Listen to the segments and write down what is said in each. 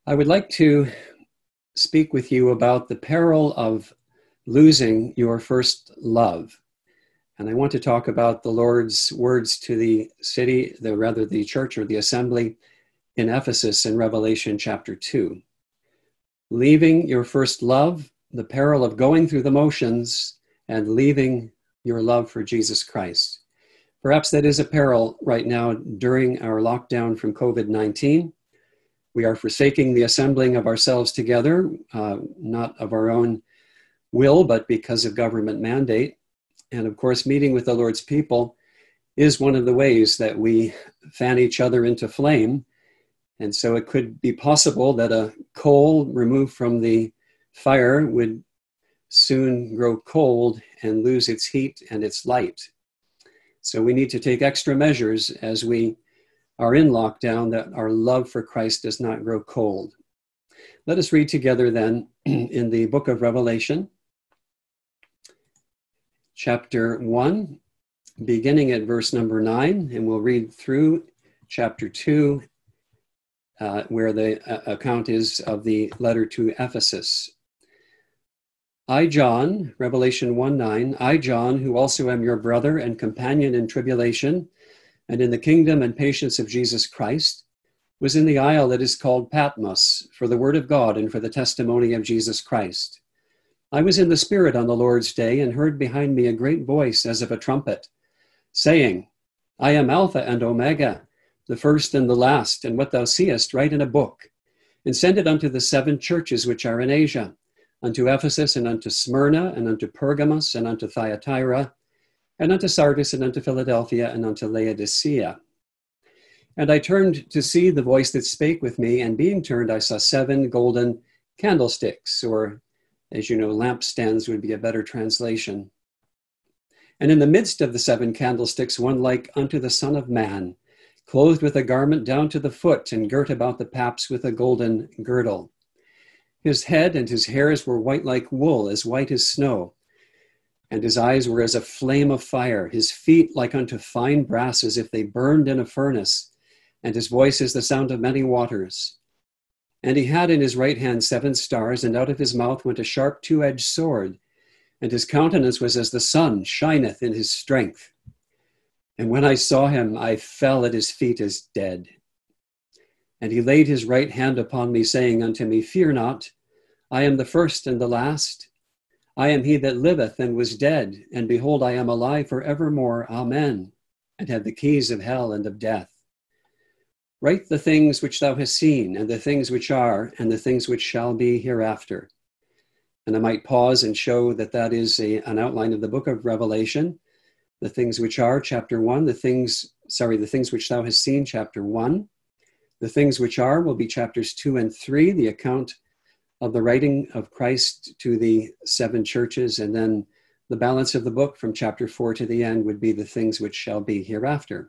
I would like to speak with you about the peril of losing your first love. And I want to talk about the Lord's words to the city, the church or the assembly in Ephesus in Revelation chapter 2. Leaving your first love, the peril of going through the motions and leaving your love for Jesus Christ. Perhaps that is a peril right now during our lockdown from COVID-19. We are forsaking the assembling of ourselves together, not of our own will, but because of government mandate. And of course, meeting with the Lord's people is one of the ways that we fan each other into flame. And so it could be possible that a coal removed from the fire would soon grow cold and lose its heat and its light. So we need to take extra measures as we are in lockdown that our love for Christ does not grow cold. Let us read together then in the book of Revelation, chapter 1, beginning at verse number 9, and we'll read through chapter 2, where the account is of the letter to Ephesus. I, John, Revelation 1:9, I, John, who also am your brother and companion in tribulation and in the kingdom and patience of Jesus Christ, was in the isle that is called Patmos for the word of God and for the testimony of Jesus Christ. I was in the Spirit on the Lord's day and heard behind me a great voice as of a trumpet, saying, I am Alpha and Omega, the first and the last, and what thou seest write in a book, and send it unto the 7 churches which are in Asia, unto Ephesus, and unto Smyrna, and unto Pergamos, and unto Thyatira, and unto Sardis, and unto Philadelphia, and unto Laodicea. And I turned to see the voice that spake with me, and being turned, I saw 7 golden candlesticks, or, as you know, lampstands would be a better translation. And in the midst of the 7 candlesticks, one like unto the Son of Man, clothed with a garment down to the foot, and girt about the paps with a golden girdle. His head and his hairs were white like wool, as white as snow, and his eyes were as a flame of fire, his feet like unto fine brass, as if they burned in a furnace, and his voice is the sound of many waters. And he had in his right hand 7 stars, and out of his mouth went a sharp 2-edged sword, and his countenance was as the sun shineth in his strength. And when I saw him, I fell at his feet as dead. And he laid his right hand upon me, saying unto me, Fear not, I am the first and the last. I am he that liveth and was dead, and behold, I am alive for evermore. Amen. And have the keys of hell and of death. Write the things which thou hast seen, and the things which are, and the things which shall be hereafter. And I might pause and show that that is an outline of the book of Revelation. The things which are, chapter 1, the things which thou hast seen, chapter 1. The things which are will be chapters 2 and 3, the account of the writing of Christ to the 7 churches, and then the balance of the book from chapter 4 to the end would be the things which shall be hereafter.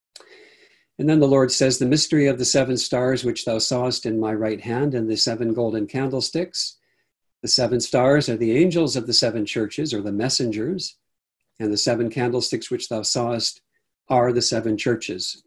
And then the Lord says, the mystery of the 7 stars which thou sawest in my right hand, and the 7 golden candlesticks. The 7 stars are the angels of the 7 churches, or the messengers, and the 7 candlesticks which thou sawest are the 7 churches.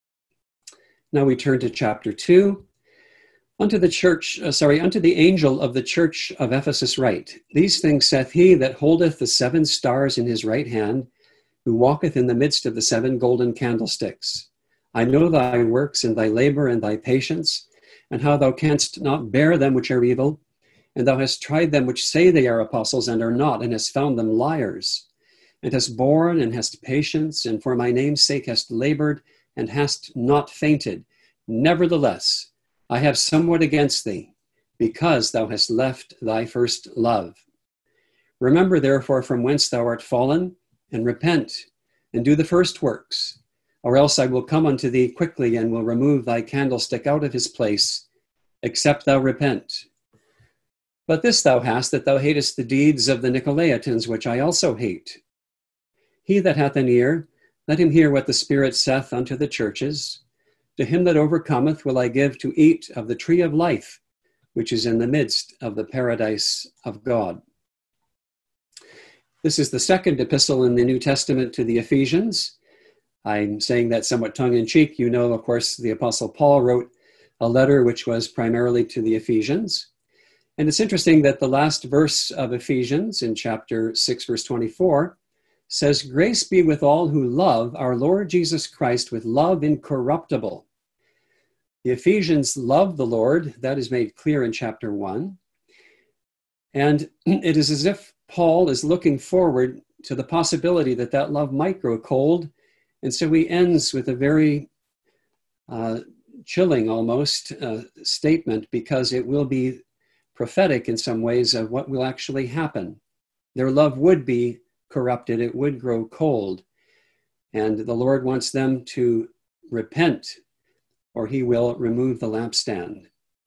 Now we turn to chapter 2. Unto the angel of the church of Ephesus write, These things saith he that holdeth the 7 stars in his right hand, who walketh in the midst of the 7 golden candlesticks. I know thy works, and thy labor, and thy patience, and how thou canst not bear them which are evil, and thou hast tried them which say they are apostles, and are not, and hast found them liars, and hast borne, and hast patience, and for my name's sake hast labored, and hast not fainted. Nevertheless, I have somewhat against thee, because thou hast left thy first love. Remember therefore from whence thou art fallen, and repent, and do the first works, or else I will come unto thee quickly, and will remove thy candlestick out of his place, except thou repent. But this thou hast, that thou hatest the deeds of the Nicolaitans, which I also hate. He that hath an ear, let him hear what the Spirit saith unto the churches. To him that overcometh will I give to eat of the tree of life, which is in the midst of the paradise of God. This is the 2nd epistle in the New Testament to the Ephesians. I'm saying that somewhat tongue-in-cheek. You know, of course, the Apostle Paul wrote a letter which was primarily to the Ephesians. And it's interesting that the last verse of Ephesians in chapter 6, verse 24, says, "Grace be with all who love our Lord Jesus Christ with love incorruptible." The Ephesians loved the Lord. That is made clear in chapter 1. And it is as if Paul is looking forward to the possibility that that love might grow cold. And so he ends with a very chilling almost statement, because it will be prophetic in some ways of what will actually happen. Their love would be corrupted. It would grow cold. And the Lord wants them to repent, or he will remove the lampstand.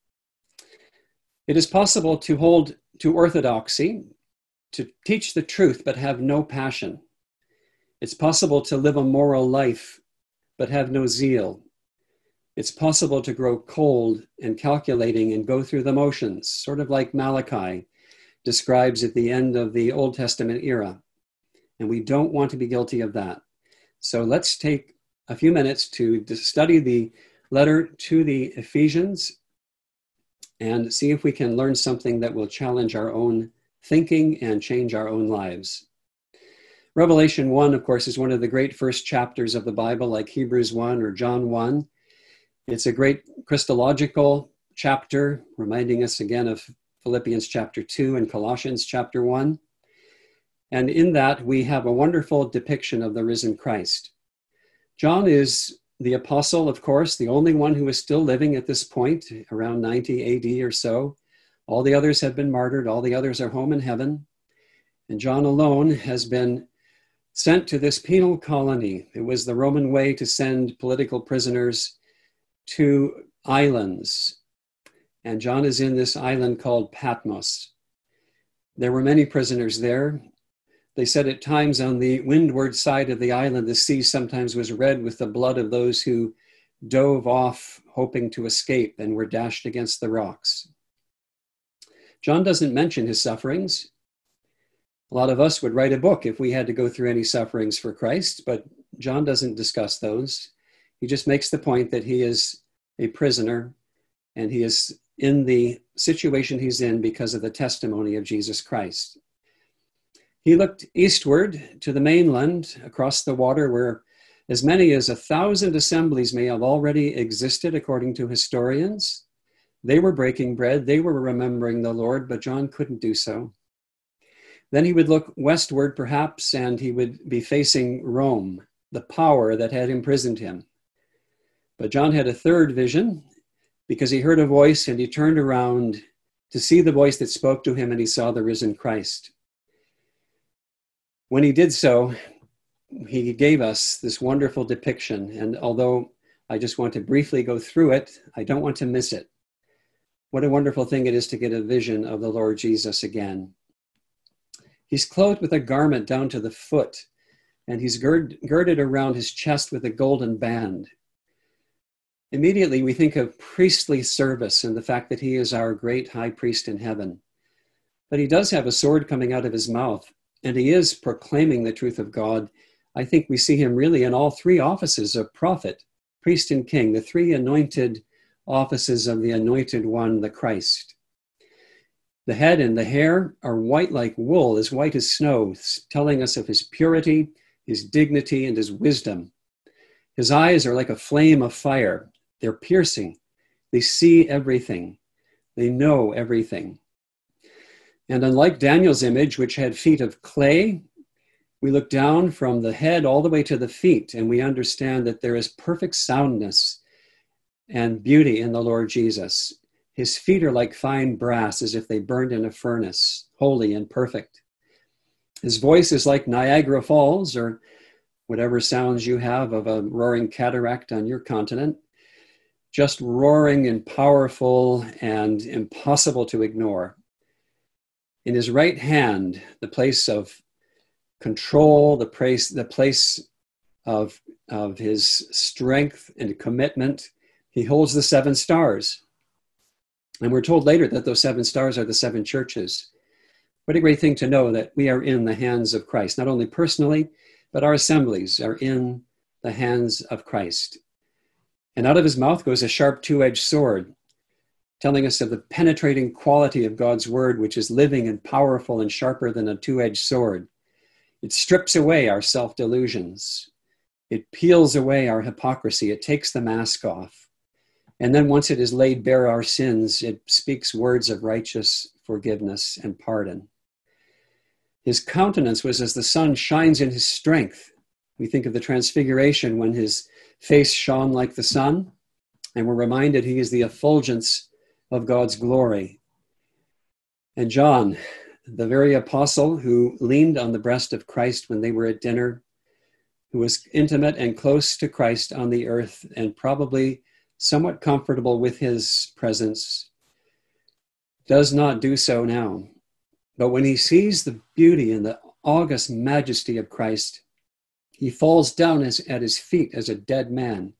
It is possible to hold to orthodoxy, to teach the truth but have no passion. It's possible to live a moral life but have no zeal. It's possible to grow cold and calculating and go through the motions, sort of like Malachi describes at the end of the Old Testament era. And we don't want to be guilty of that. So let's take a few minutes to study the letter to the Ephesians and see if we can learn something that will challenge our own thinking and change our own lives. Revelation 1, of course, is one of the great first chapters of the Bible, like Hebrews 1 or John 1. It's a great Christological chapter, reminding us again of Philippians chapter 2 and Colossians chapter 1. And in that, we have a wonderful depiction of the risen Christ. John is the apostle, of course, the only one who is still living at this point, around 90 AD or so. All the others have been martyred. All the others are home in heaven. And John alone has been sent to this penal colony. It was the Roman way to send political prisoners to islands. And John is in this island called Patmos. There were many prisoners there. They said at times on the windward side of the island, the sea sometimes was red with the blood of those who dove off hoping to escape and were dashed against the rocks. John doesn't mention his sufferings. A lot of us would write a book if we had to go through any sufferings for Christ, but John doesn't discuss those. He just makes the point that he is a prisoner and he is in the situation he's in because of the testimony of Jesus Christ. He looked eastward to the mainland across the water, where as many as 1,000 assemblies may have already existed, according to historians. They were breaking bread. They were remembering the Lord, but John couldn't do so. Then he would look westward, perhaps, and he would be facing Rome, the power that had imprisoned him. But John had a third vision, because he heard a voice and he turned around to see the voice that spoke to him, and he saw the risen Christ. When he did so, he gave us this wonderful depiction. And although I just want to briefly go through it, I don't want to miss it. What a wonderful thing it is to get a vision of the Lord Jesus again. He's clothed with a garment down to the foot, and he's girded around his chest with a golden band. Immediately, we think of priestly service and the fact that he is our great high priest in heaven. But he does have a sword coming out of his mouth, and he is proclaiming the truth of God. I think we see him really in all three offices of prophet, priest, and king, the three anointed offices of the anointed one, the Christ. The head and the hair are white like wool, as white as snow, telling us of his purity, his dignity, and his wisdom. His eyes are like a flame of fire. They're piercing. They see everything. They know everything. And unlike Daniel's image, which had feet of clay, we look down from the head all the way to the feet, and we understand that there is perfect soundness and beauty in the Lord Jesus. His feet are like fine brass, as if they burned in a furnace, holy and perfect. His voice is like Niagara Falls, or whatever sounds you have of a roaring cataract on your continent, just roaring and powerful and impossible to ignore. In his right hand, the place of control, the place of his strength and commitment, he holds the 7 stars. And we're told later that those 7 stars are the 7 churches. What a great thing to know that we are in the hands of Christ, not only personally, but our assemblies are in the hands of Christ. And out of his mouth goes a sharp two-edged sword, telling us of the penetrating quality of God's word, which is living and powerful and sharper than a two-edged sword. It strips away our self-delusions. It peels away our hypocrisy. It takes the mask off. And then once it has laid bare our sins, it speaks words of righteous forgiveness and pardon. His countenance was as the sun shines in his strength. We think of the transfiguration when his face shone like the sun, and we're reminded he is the effulgence of God's glory. And John, the very apostle who leaned on the breast of Christ when they were at dinner, who was intimate and close to Christ on the earth and probably somewhat comfortable with his presence, does not do so now. But when he sees the beauty and the august majesty of Christ, he falls down at his feet as a dead man.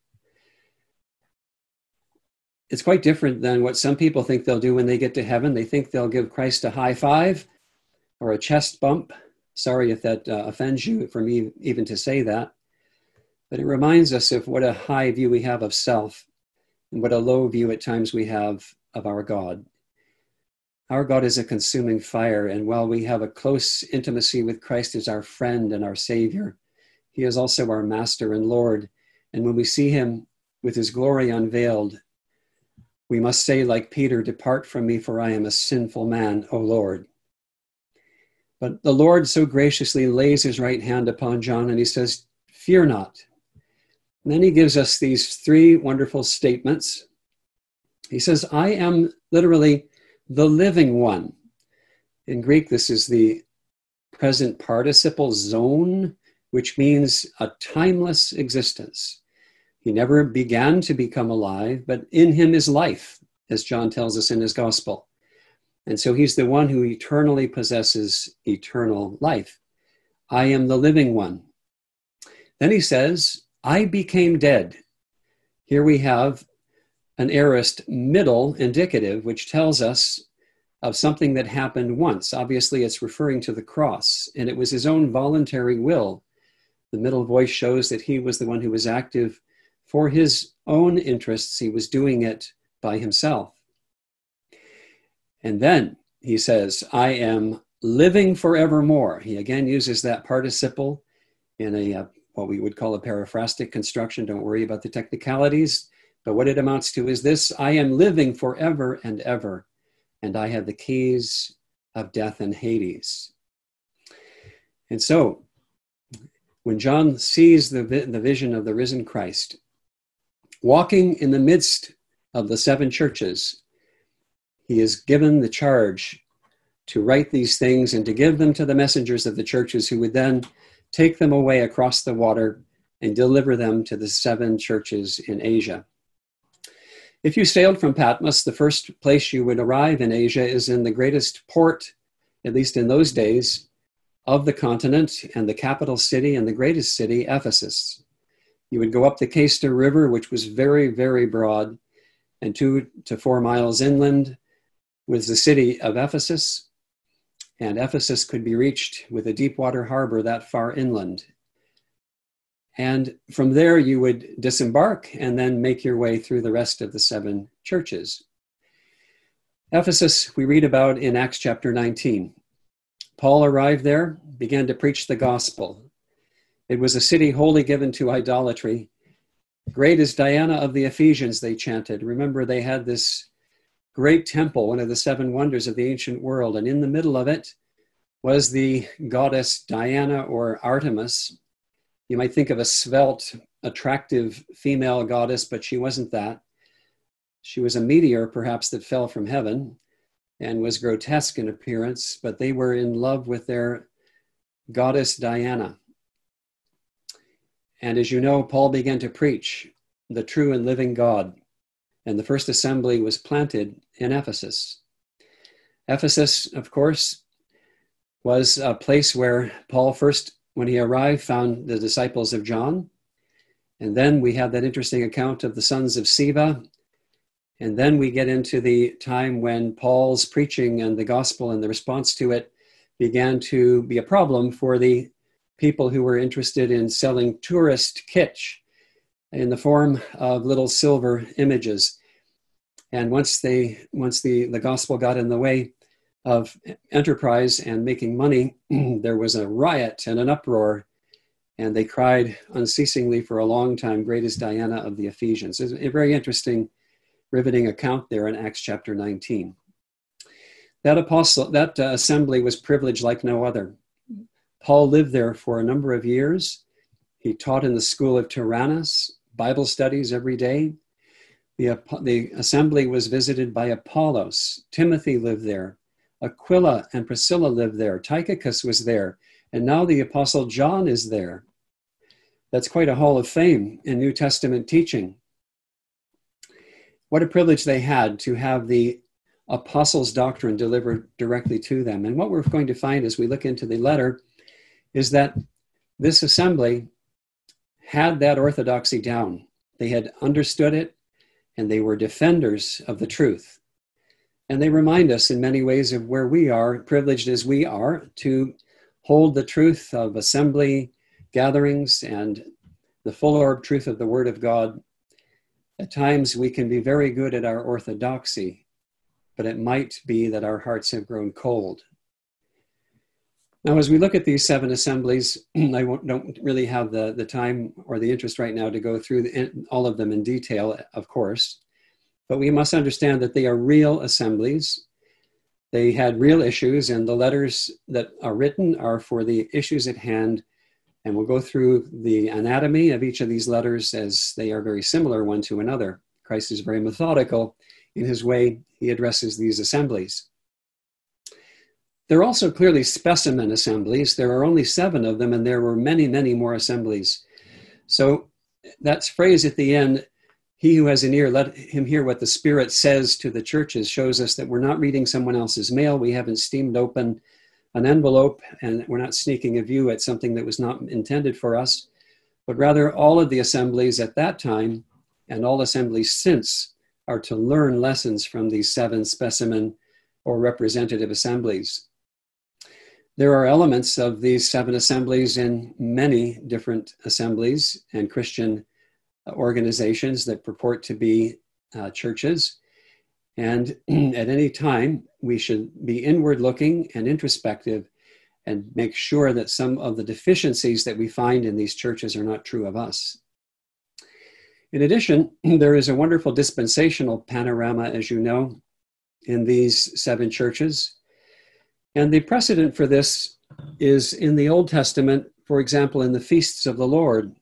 It's quite different than what some people think they'll do when they get to heaven. They think they'll give Christ a high five or a chest bump. Sorry if that offends you for me even to say that. But it reminds us of what a high view we have of self and what a low view at times we have of our God. Our God is a consuming fire, and while we have a close intimacy with Christ as our friend and our Savior, he is also our Master and Lord. And when we see him with his glory unveiled, we must say, like Peter, "Depart from me, for I am a sinful man, O Lord." But the Lord so graciously lays his right hand upon John, and he says, "Fear not." And then he gives us these three wonderful statements. He says, "I am," literally, "the living one." In Greek, this is the present participle zone, which means a timeless existence. He never began to become alive, but in him is life, as John tells us in his gospel. And so he's the one who eternally possesses eternal life. I am the living one. Then he says, I became dead. Here we have an aorist middle indicative, which tells us of something that happened once. Obviously, it's referring to the cross, and it was his own voluntary will. The middle voice shows that he was the one who was active for his own interests. He was doing it by himself. And then he says, I am living forevermore. He again uses that participle in a what we would call a periphrastic construction. Don't worry about the technicalities. But what it amounts to is this: I am living forever and ever, and I have the keys of death and Hades. And so, when John sees the vision of the risen Christ, walking in the midst of the seven churches, he is given the charge to write these things and to give them to the messengers of the churches, who would then take them away across the water and deliver them to the seven churches in Asia. If you sailed from Patmos, the first place you would arrive in Asia is in the greatest port, at least in those days, of the continent, and the capital city and the greatest city, Ephesus. You would go up the Cayster River, which was very, very broad, and 2 to 4 miles inland was the city of Ephesus. And Ephesus could be reached with a deep water harbor that far inland. And from there, you would disembark and then make your way through the rest of the seven churches. Ephesus, we read about in Acts chapter 19. Paul arrived there, began to preach the gospel. It was a city wholly given to idolatry. Great is Diana of the Ephesians, they chanted. Remember, they had this great temple, one of the seven wonders of the ancient world, and in the middle of it was the goddess Diana, or Artemis. You might think of a svelte, attractive female goddess, but she wasn't that. She was a meteor, perhaps, that fell from heaven and was grotesque in appearance, but they were in love with their goddess Diana. And as you know, Paul began to preach the true and living God, and the first assembly was planted in Ephesus. Ephesus, of course, was a place where Paul first, when he arrived, found the disciples of John. And then we have that interesting account of the sons of Sceva. And then we get into the time when Paul's preaching and the gospel and the response to it began to be a problem for the people who were interested in selling tourist kitsch. in the form of little silver images. And once the gospel got in the way of enterprise and making money, there was a riot and an uproar, and they cried unceasingly for a long time, "Great is Diana of the Ephesians." It's a very interesting, riveting account there in Acts chapter 19. That assembly was privileged like no other. Paul lived there for a number of years. He taught in the school of Tyrannus, Bible studies every day. The assembly was visited by Apollos. Timothy lived there. Aquila and Priscilla lived there. Tychicus was there. And now the Apostle John is there. That's quite a hall of fame in New Testament teaching. What a privilege they had to have the apostles' doctrine delivered directly to them. And what we're going to find as we look into the letter is that this assembly had that orthodoxy down. They had understood it, and they were defenders of the truth. And they remind us in many ways of where we are, privileged as we are, to hold the truth of assembly gatherings and the full orb truth of the Word of God. At times we can be very good at our orthodoxy, but it might be that our hearts have grown cold. Now, as we look at these 7 assemblies, I don't really have the time or the interest right now to go through all of them in detail, of course, but we must understand that they are real assemblies. They had real issues, and the letters that are written are for the issues at hand, and we'll go through the anatomy of each of these letters as they are very similar one to another. Christ is very methodical in his way he addresses these assemblies. They're also clearly specimen assemblies. There are only 7 of them, and there were many, many more assemblies. So that phrase at the end, "He who has an ear, let him hear what the Spirit says to the churches," shows us that we're not reading someone else's mail. We haven't steamed open an envelope, and we're not sneaking a view at something that was not intended for us, but rather all of the assemblies at that time and all assemblies since are to learn lessons from these 7 specimen or representative assemblies. There are elements of these 7 assemblies in many different assemblies and Christian organizations that purport to be churches. And at any time, we should be inward looking and introspective and make sure that some of the deficiencies that we find in these churches are not true of us. In addition, there is a wonderful dispensational panorama, as you know, in these 7 churches. And the precedent for this is in the Old Testament, for example, in the feasts of the Lord,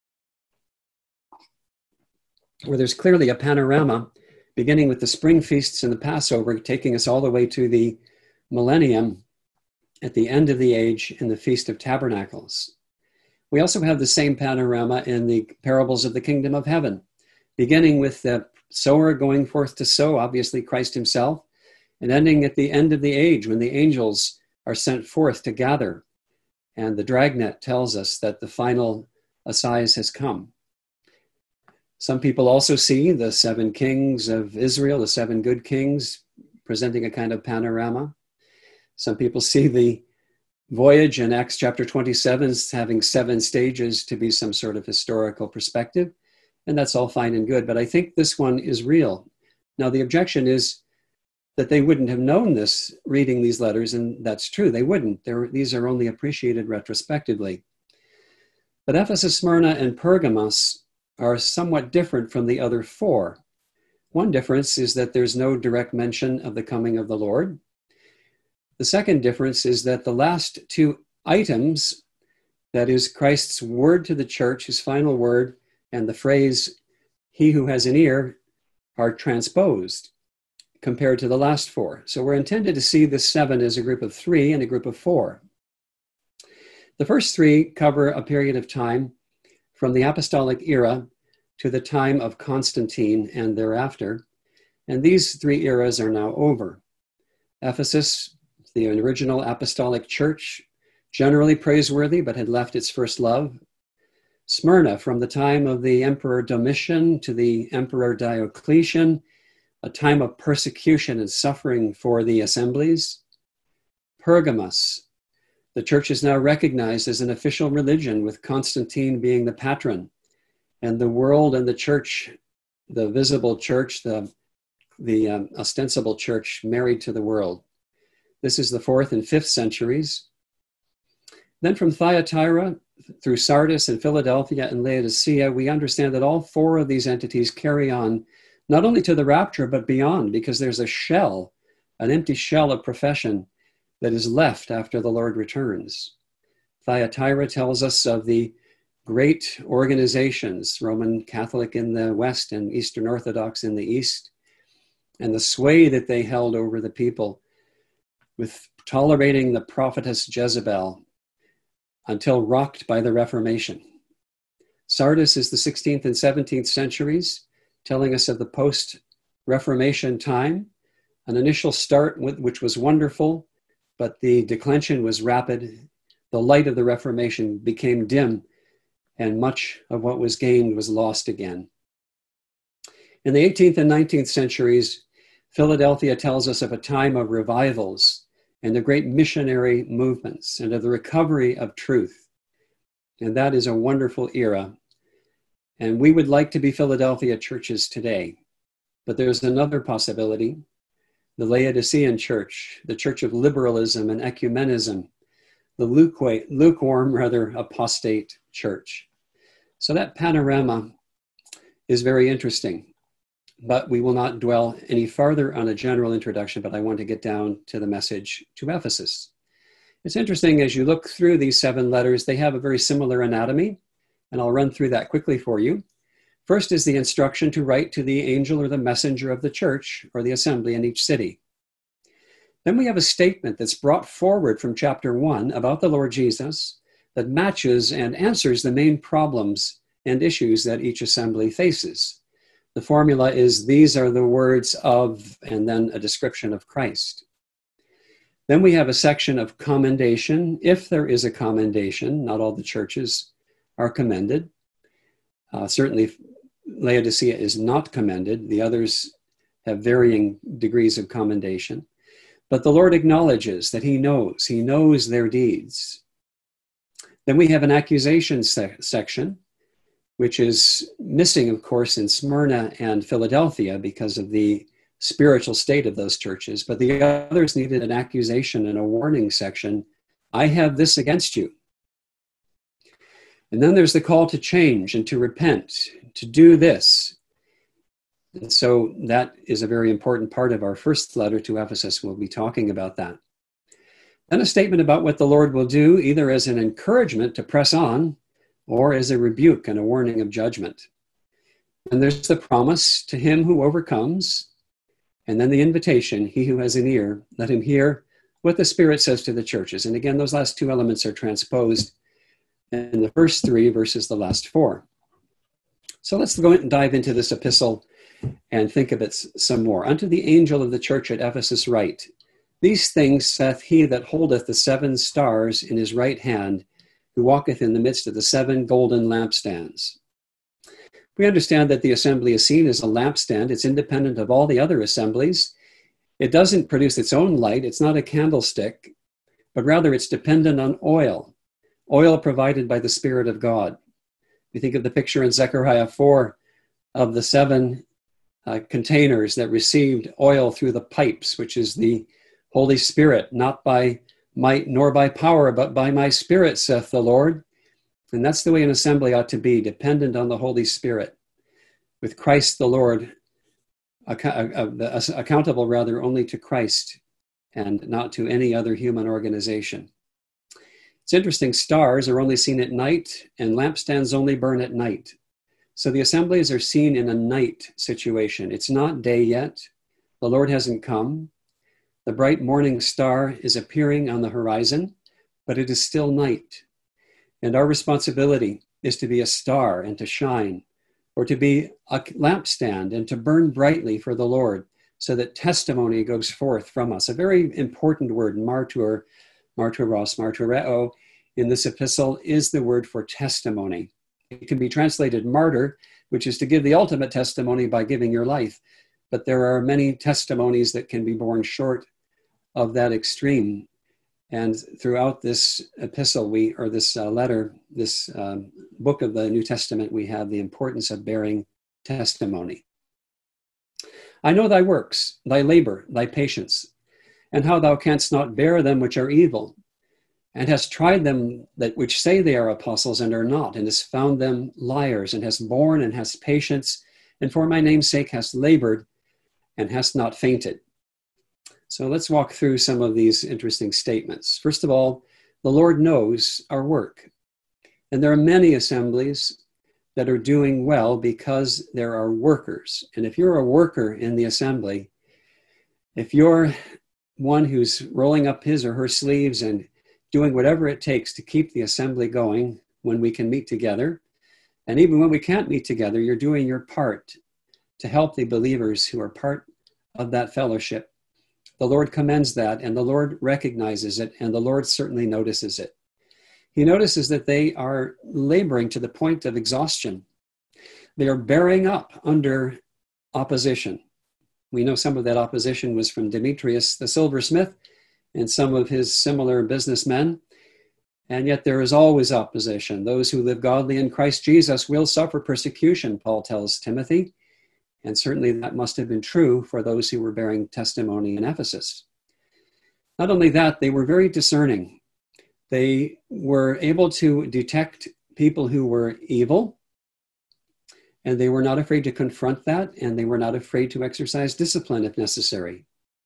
where there's clearly a panorama beginning with the spring feasts and the Passover, taking us all the way to the millennium at the end of the age in the Feast of Tabernacles. We also have the same panorama in the parables of the kingdom of heaven, beginning with the sower going forth to sow, obviously Christ himself, and ending at the end of the age when the angels are sent forth to gather. And the dragnet tells us that the final assize has come. Some people also see the 7 kings of Israel, the 7 good kings, presenting a kind of panorama. Some people see the voyage in Acts chapter 27 as having 7 stages to be some sort of historical perspective. And that's all fine and good, but I think this one is real. Now, the objection is that they wouldn't have known this reading these letters, and that's true, they wouldn't. These are only appreciated retrospectively. But Ephesus, Smyrna, and Pergamos are somewhat different from the other 4. One difference is that there's no direct mention of the coming of the Lord. The second difference is that the last 2 items, that is Christ's word to the church, his final word, and the phrase, "He who has an ear," are transposed compared to the last 4. So we're intended to see the 7 as a group of 3 and a group of 4. The first 3 cover a period of time from the apostolic era to the time of Constantine and thereafter. And these 3 eras are now over. Ephesus, the original apostolic church, generally praiseworthy, but had left its first love. Smyrna, from the time of the Emperor Domitian to the Emperor Diocletian, a time of persecution and suffering for the assemblies. Pergamos, the church is now recognized as an official religion, with Constantine being the patron. and the world and the church, the visible church, the ostensible church married to the world. This is the 4th and 5th centuries. Then from Thyatira through Sardis and Philadelphia and Laodicea, we understand that all 4 of these entities carry on not only to the rapture, but beyond, because there's a shell, an empty shell of profession that is left after the Lord returns. Thyatira tells us of the great organizations, Roman Catholic in the West and Eastern Orthodox in the East, and the sway that they held over the people with tolerating the prophetess Jezebel until rocked by the Reformation. Sardis is the 16th and 17th centuries, telling us of the post-Reformation time, an initial start which was wonderful, but the declension was rapid. The light of the Reformation became dim, and much of what was gained was lost again. In the 18th and 19th centuries, Philadelphia tells us of a time of revivals and the great missionary movements and of the recovery of truth. And that is a wonderful era. And we would like to be Philadelphia churches today. But there's another possibility, the Laodicean church, the church of liberalism and ecumenism, the lukewarm, rather apostate church. So that panorama is very interesting. But we will not dwell any farther on a general introduction, but I want to get down to the message to Ephesus. It's interesting, as you look through these 7 letters, they have a very similar anatomy, and I'll run through that quickly for you. First is the instruction to write to the angel or the messenger of the church or the assembly in each city. Then we have a statement that's brought forward from chapter 1 about the Lord Jesus that matches and answers the main problems and issues that each assembly faces. The formula is, these are the words of, and then a description of Christ. Then we have a section of commendation, if there is a commendation. Not all the churches are commended. Certainly, Laodicea is not commended. The others have varying degrees of commendation. But the Lord acknowledges that He knows their deeds. Then we have an accusation section, which is missing, of course, in Smyrna and Philadelphia because of the spiritual state of those churches. But the others needed an accusation and a warning section. I have this against you. And then there's the call to change and to repent, to do this. And so that is a very important part of our first letter to Ephesus. We'll be talking about that. Then a statement about what the Lord will do, either as an encouragement to press on, or as a rebuke and a warning of judgment. And there's the promise to him who overcomes, and then the invitation, he who has an ear, let him hear what the Spirit says to the churches. And again, those last 2 elements are transposed in the first 3 versus the last 4. So let's go and dive into this epistle and think of it some more. Unto the angel of the church at Ephesus write, these things saith he that holdeth the 7 stars in his right hand, who walketh in the midst of the 7 golden lampstands. We understand that the assembly is seen as a lampstand. It's independent of all the other assemblies. It doesn't produce its own light. It's not a candlestick, but rather it's dependent on oil provided by the Spirit of God. We think of the picture in Zechariah 4 of the 7 containers that received oil through the pipes, which is the Holy Spirit, not by might nor by power, but by my Spirit, saith the Lord. And that's the way an assembly ought to be, dependent on the Holy Spirit, with Christ the Lord, accountable rather only to Christ and not to any other human organization. It's interesting, stars are only seen at night and lampstands only burn at night. So the assemblies are seen in a night situation. It's not day yet. The Lord hasn't come. The bright morning star is appearing on the horizon, but it is still night. And our responsibility is to be a star and to shine, or to be a lampstand and to burn brightly for the Lord, so that testimony goes forth from us. A very important word, martyr, martyros, martyreo, in this epistle is the word for testimony. It can be translated martyr, which is to give the ultimate testimony by giving your life. But there are many testimonies that can be born short of that extreme. And throughout this epistle, this letter, this book of the New Testament, we have the importance of bearing testimony. I know thy works, thy labor, thy patience, and how thou canst not bear them which are evil, and hast tried them that which say they are apostles and are not, and hast found them liars, and hast borne and hast patience, and for my name's sake hast labored and hast not fainted. So let's walk through some of these interesting statements. First of all, the Lord knows our work. And there are many assemblies that are doing well because there are workers. And if you're a worker in the assembly, if you're one who's rolling up his or her sleeves and doing whatever it takes to keep the assembly going when we can meet together, and even when we can't meet together, you're doing your part to help the believers who are part of that fellowship. The Lord commends that, and the Lord recognizes it, and the Lord certainly notices it. He notices that they are laboring to the point of exhaustion. They are bearing up under opposition. We know some of that opposition was from Demetrius the silversmith and some of his similar businessmen, and yet there is always opposition. Those who live godly in Christ Jesus will suffer persecution, Paul tells Timothy. And certainly that must have been true for those who were bearing testimony in Ephesus. Not only that, they were very discerning. They were able to detect people who were evil, and they were not afraid to confront that, and they were not afraid to exercise discipline if necessary.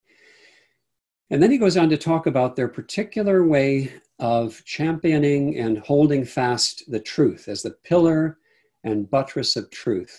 And then he goes on to talk about their particular way of championing and holding fast the truth as the pillar and buttress of truth.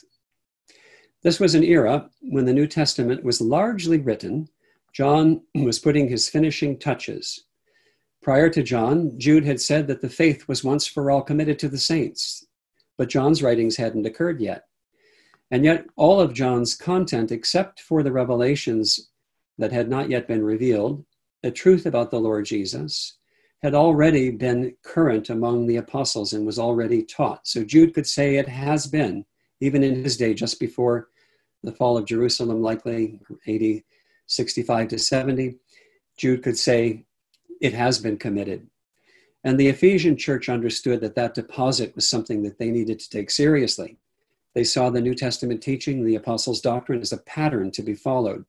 This was an era when the New Testament was largely written. John was putting his finishing touches. Prior to John, Jude had said that the faith was once for all committed to the saints, but John's writings hadn't occurred yet. And yet all of John's content, except for the revelations that had not yet been revealed, the truth about the Lord Jesus, had already been current among the apostles and was already taught. So Jude could say it has been, even in his day, just before the fall of Jerusalem, likely AD 65 to 70, Jude could say it has been committed. And the Ephesian church understood that that deposit was something that they needed to take seriously. They saw the New Testament teaching, the apostles' doctrine, as a pattern to be followed.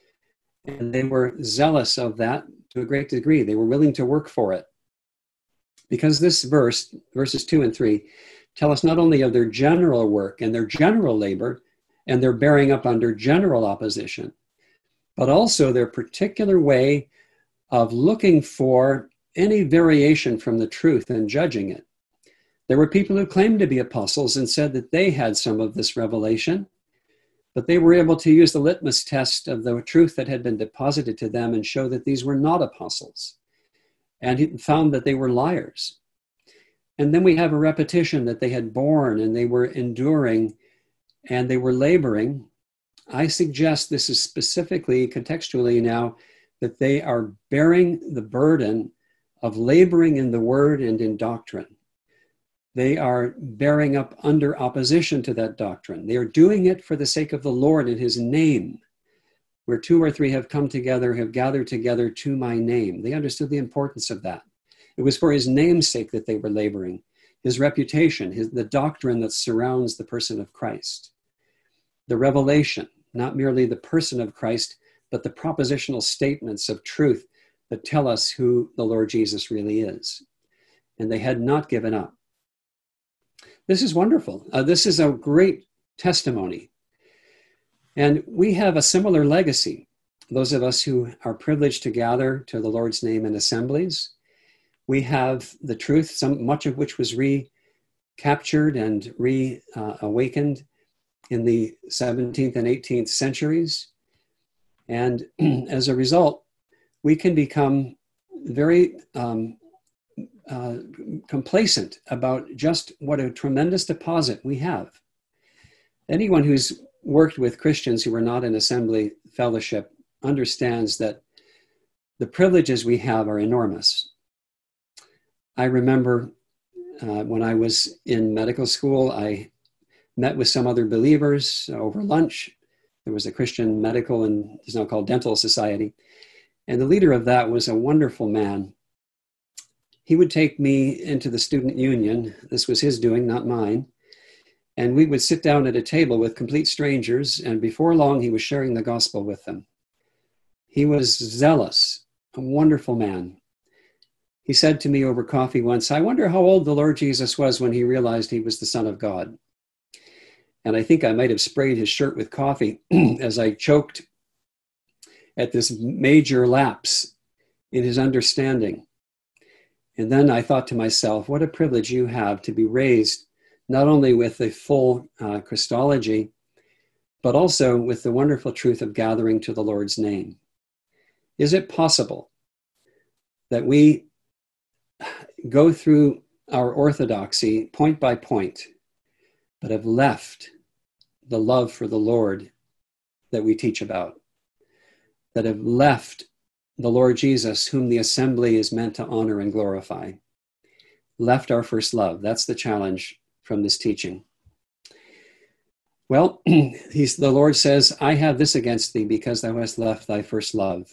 And they were zealous of that to a great degree. They were willing to work for it. Because this verse, verses 2 and 3, tell us not only of their general work and their general labor, and their bearing up under general opposition, but also their particular way of looking for any variation from the truth and judging it. There were people who claimed to be apostles and said that they had some of this revelation, but they were able to use the litmus test of the truth that had been deposited to them and show that these were not apostles, and he found that they were liars. And then we have a repetition that they had borne and they were enduring and they were laboring. I suggest this is specifically, contextually now, that they are bearing the burden of laboring in the word and in doctrine. They are bearing up under opposition to that doctrine. They are doing it for the sake of the Lord and his name. Where 2 or 3 have come together, have gathered together to my name. They understood the importance of that. It was for his name's sake that they were laboring, his reputation, the doctrine that surrounds the person of Christ. The revelation, not merely the person of Christ, but the propositional statements of truth that tell us who the Lord Jesus really is. And they had not given up. This is wonderful. This is a great testimony. And we have a similar legacy. Those of us who are privileged to gather to the Lord's name in assemblies, we have the truth, much of which was recaptured and reawakened in the 17th and 18th centuries. And as a result, we can become very complacent about just what a tremendous deposit we have. Anyone who's worked with Christians who are not in assembly fellowship understands that the privileges we have are enormous. I remember when I was in medical school, I met with some other believers over lunch. There was a Christian medical and it's now called dental society. And the leader of that was a wonderful man. he would take me into the student union. This was his doing, not mine. And we would sit down at a table with complete strangers, and before long, he was sharing the gospel with them. He was zealous, a wonderful man. He said to me over coffee once, "I wonder how old the Lord Jesus was when he realized he was the Son of God." And I think I might have sprayed his shirt with coffee as I choked at this major lapse in his understanding. And then I thought to myself, what a privilege you have to be raised not only with the full Christology, but also with the wonderful truth of gathering to the Lord's name. Is it possible that we go through our orthodoxy point by point, but have left the love for the Lord that we teach about, that have left the Lord Jesus, whom the assembly is meant to honor and glorify, left our first love? That's the challenge from this teaching. Well, the Lord says, "I have this against thee, because thou hast left thy first love."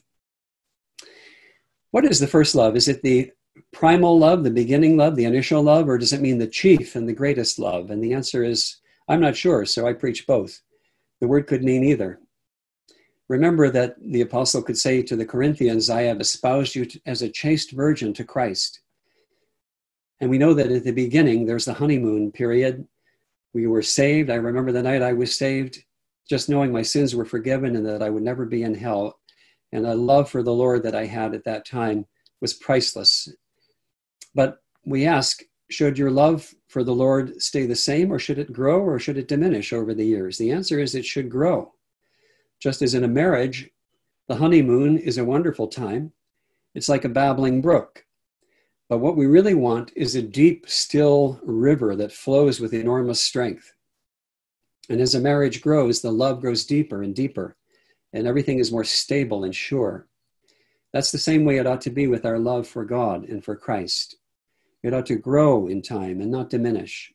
What is the first love? Is it the primal love, the beginning love, the initial love, or does it mean the chief and the greatest love? And the answer is, I'm not sure, so I preach both. The word could mean either. Remember that the apostle could say to the Corinthians, "I have espoused you as a chaste virgin to Christ." And we know that at the beginning, there's the honeymoon period. We were saved. I remember the night I was saved, just knowing my sins were forgiven and that I would never be in hell. And the love for the Lord that I had at that time was priceless. But we ask, should your love for the Lord stay the same, or should it grow, or should it diminish over the years? The answer is it should grow. Just as in a marriage, the honeymoon is a wonderful time. It's like a babbling brook. But what we really want is a deep, still river that flows with enormous strength. And as a marriage grows, the love grows deeper and deeper, and everything is more stable and sure. That's the same way it ought to be with our love for God and for Christ. It ought to grow in time and not diminish.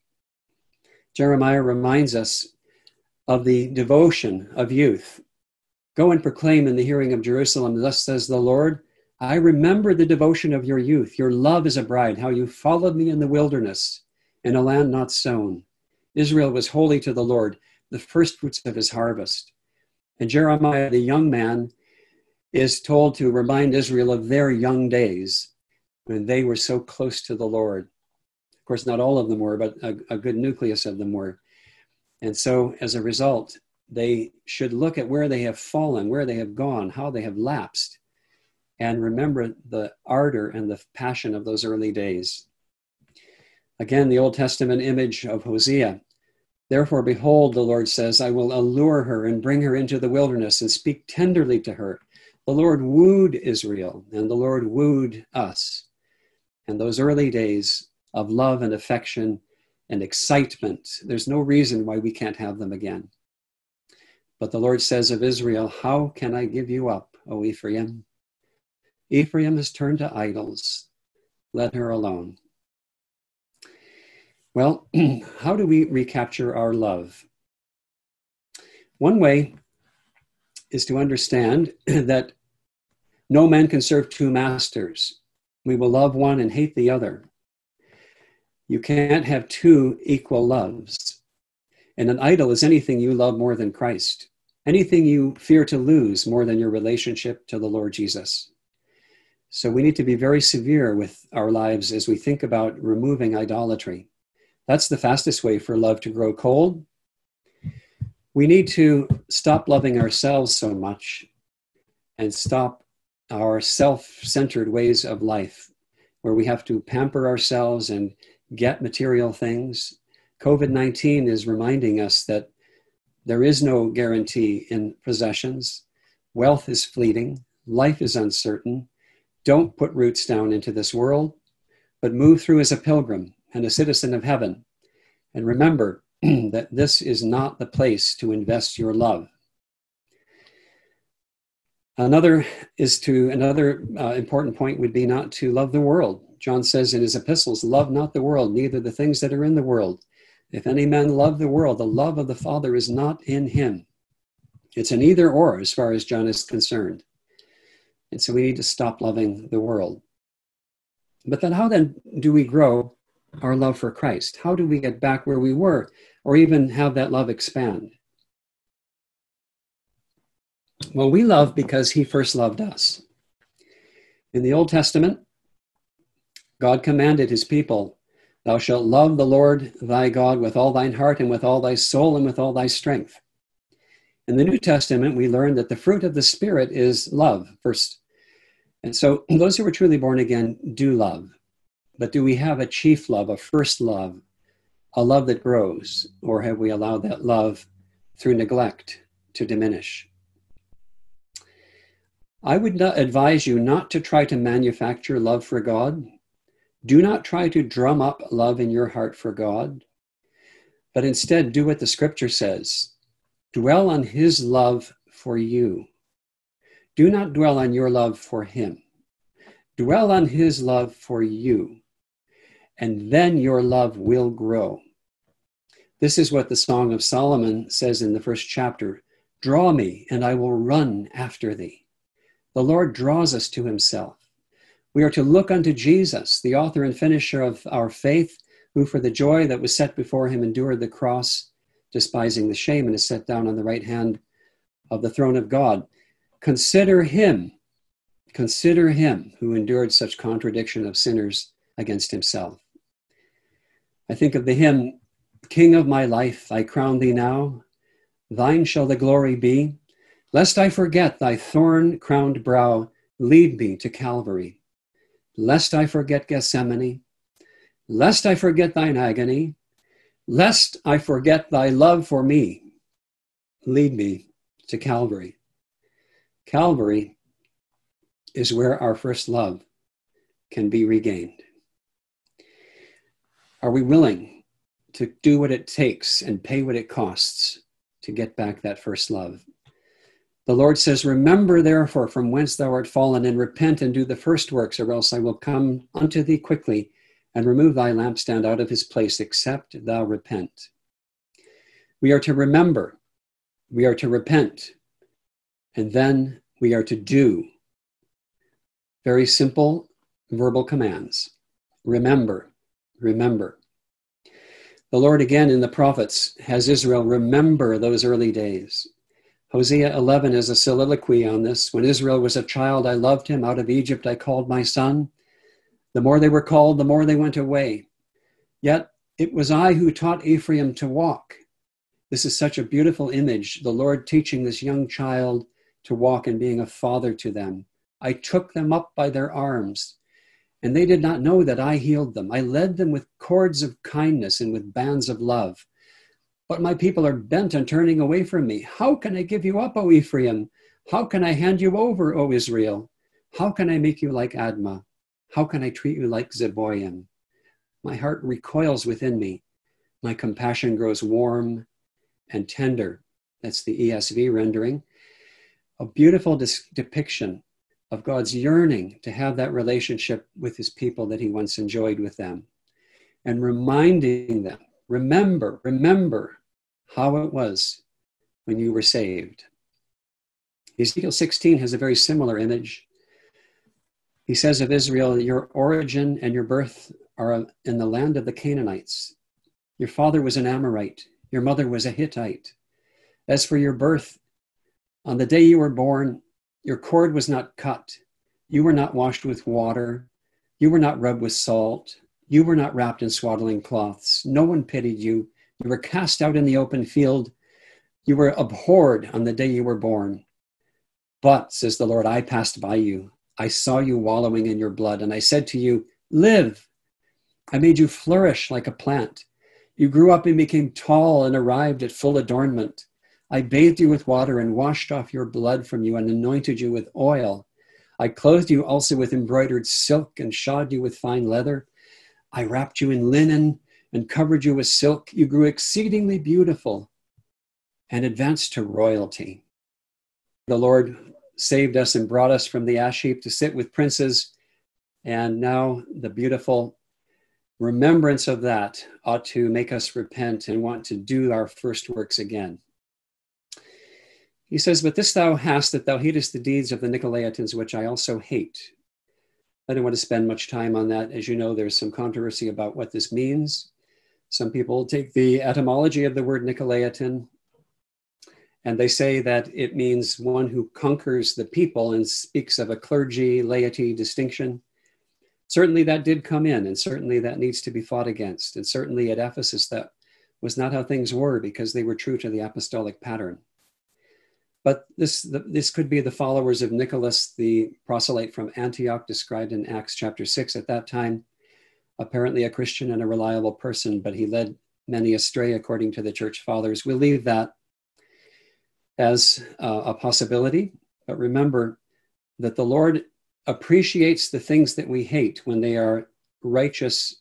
Jeremiah reminds us of the devotion of youth. "Go and proclaim in the hearing of Jerusalem, thus says the Lord, I remember the devotion of your youth, your love as a bride, how you followed me in the wilderness, in a land not sown. Israel was holy to the Lord, the first fruits of his harvest." And Jeremiah, the young man, is told to remind Israel of their young days when they were so close to the Lord. Of course, not all of them were, but a good nucleus of them were. And so as a result, they should look at where they have fallen, where they have gone, how they have lapsed, and remember the ardor and the passion of those early days. Again, the Old Testament image of Hosea. "Therefore, behold," the Lord says, "I will allure her and bring her into the wilderness and speak tenderly to her." The Lord wooed Israel, and the Lord wooed us. And those early days of love and affection and excitement, there's no reason why we can't have them again. But the Lord says of Israel, "How can I give you up, O Ephraim? Ephraim has turned to idols. Let her alone." Well, how do we recapture our love? One way is to understand that no man can serve two masters. We will love one and hate the other. You can't have two equal loves. And an idol is anything you love more than Christ, anything you fear to lose more than your relationship to the Lord Jesus. So we need to be very severe with our lives as we think about removing idolatry. That's the fastest way for love to grow cold. We need to stop loving ourselves so much and stop our self-centered ways of life, where we have to pamper ourselves and get material things. COVID-19 is reminding us that there is no guarantee in possessions. Wealth is fleeting. Life is uncertain. Don't put roots down into this world, but move through as a pilgrim and a citizen of heaven. And remember that this is not the place to invest your love. Another important point would be not to love the world. John says in his epistles, "Love not the world, neither the things that are in the world. If any man love the world, the love of the Father is not in him." It's an either or as far as John is concerned. And so we need to stop loving the world. But then how then do we grow our love for Christ? How do we get back where we were, or even have that love expand? Well, we love because he first loved us. In the Old Testament, God commanded his people, "Thou shalt love the Lord thy God with all thine heart and with all thy soul and with all thy strength." In the New Testament, we learn that the fruit of the Spirit is love first. And so those who are truly born again do love. But do we have a chief love, a first love, a love that grows? Or have we allowed that love through neglect to diminish? I would advise you not to try to manufacture love for God. Do not try to drum up love in your heart for God, but instead do what the scripture says. Dwell on his love for you. Do not dwell on your love for him. Dwell on his love for you, and then your love will grow. This is what the Song of Solomon says in the first chapter. Draw me, and I will run after thee. The Lord draws us to himself. We are to look unto Jesus, the author and finisher of our faith, who for the joy that was set before him endured the cross, despising the shame, and is set down on the right hand of the throne of God. Consider him who endured such contradiction of sinners against himself. I think of the hymn, King of my life, I crown thee now. Thine shall the glory be. Lest I forget thy thorn-crowned brow, lead me to Calvary. Lest I forget Gethsemane, lest I forget thine agony, lest I forget thy love for me, lead me to Calvary. Calvary is where our first love can be regained. Are we willing to do what it takes and pay what it costs to get back that first love? The Lord says, remember therefore from whence thou art fallen, and repent and do the first works, or else I will come unto thee quickly and remove thy lampstand out of his place, except thou repent. We are to remember, we are to repent, and then we are to do. Very simple verbal commands. Remember, remember. The Lord again in the prophets has Israel remember those early days. Hosea 11 is a soliloquy on this. When Israel was a child, I loved him. Out of Egypt I called my son. The more they were called, the more they went away. Yet it was I who taught Ephraim to walk. This is such a beautiful image. The Lord teaching this young child to walk and being a father to them. I took them up by their arms, and they did not know that I healed them. I led them with cords of kindness and with bands of love. But my people are bent on turning away from me. How can I give you up, O Ephraim? How can I hand you over, O Israel? How can I make you like Admah? How can I treat you like Zeboim? My heart recoils within me. My compassion grows warm and tender. That's the ESV rendering. A beautiful depiction of God's yearning to have that relationship with his people that he once enjoyed with them. And reminding them, remember how it was when you were saved. Ezekiel 16 has a very similar image. He says of Israel, your origin and your birth are in the land of the Canaanites. Your father was an Amorite. Your mother was a Hittite. As for your birth, on the day you were born, your cord was not cut. You were not washed with water. You were not rubbed with salt. You were not wrapped in swaddling cloths. No one pitied you. You were cast out in the open field. You were abhorred on the day you were born. But, says the Lord, I passed by you. I saw you wallowing in your blood, and I said to you, live. I made you flourish like a plant. You grew up and became tall and arrived at full adornment. I bathed you with water and washed off your blood from you and anointed you with oil. I clothed you also with embroidered silk and shod you with fine leather. I wrapped you in linen and covered you with silk. You grew exceedingly beautiful and advanced to royalty. The Lord saved us and brought us from the ash heap to sit with princes. And now the beautiful remembrance of that ought to make us repent and want to do our first works again. He says, but this thou hast, that thou hatest the deeds of the Nicolaitans, which I also hate. I don't want to spend much time on that. As you know, there's some controversy about what this means. Some people take the etymology of the word Nicolaitan, and they say that it means one who conquers the people and speaks of a clergy, laity distinction. Certainly that did come in, and certainly that needs to be fought against. And certainly at Ephesus, that was not how things were, because they were true to the apostolic pattern. But this could be the followers of Nicholas, the proselyte from Antioch, described in Acts chapter 6 at that time. Apparently a Christian and a reliable person, but he led many astray according to the church fathers. We'll leave that as a possibility, but remember that the Lord appreciates the things that we hate when they are righteous,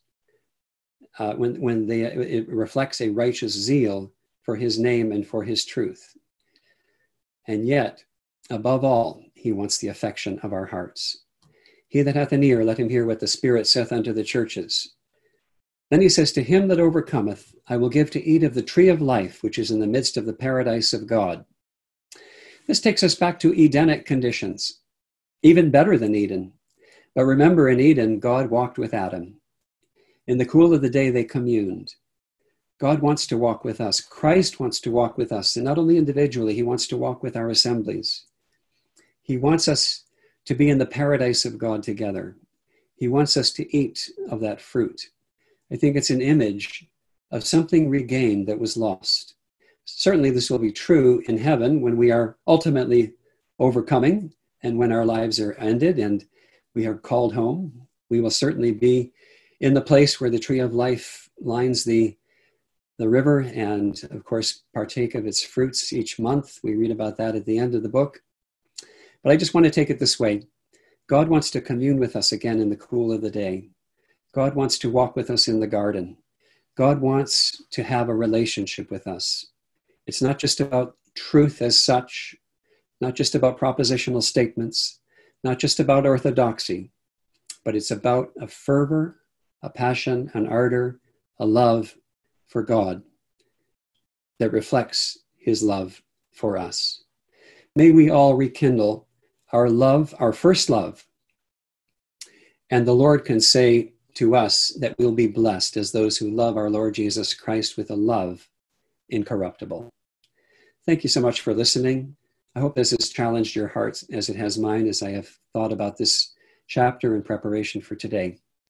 it reflects a righteous zeal for his name and for his truth. And yet, above all, he wants the affection of our hearts. He that hath an ear, let him hear what the Spirit saith unto the churches. Then he says, to him that overcometh, I will give to eat of the tree of life, which is in the midst of the paradise of God. This takes us back to Edenic conditions, even better than Eden. But remember, in Eden, God walked with Adam. In the cool of the day, they communed. God wants to walk with us. Christ wants to walk with us, and not only individually, he wants to walk with our assemblies. He wants us to be in the paradise of God together. He wants us to eat of that fruit. I think it's an image of something regained that was lost. Certainly this will be true in heaven when we are ultimately overcoming and when our lives are ended and we are called home. We will certainly be in the place where the tree of life lines the river and, of course, partake of its fruits each month. We read about that at the end of the book. But I just want to take it this way. God wants to commune with us again in the cool of the day. God wants to walk with us in the garden. God wants to have a relationship with us. It's not just about truth as such, not just about propositional statements, not just about orthodoxy, but it's about a fervor, a passion, an ardor, a love for God that reflects his love for us. May we all rekindle our love, our first love, and the Lord can say to us that we'll be blessed as those who love our Lord Jesus Christ with a love incorruptible. Thank you so much for listening. I hope this has challenged your hearts as it has mine as I have thought about this chapter in preparation for today.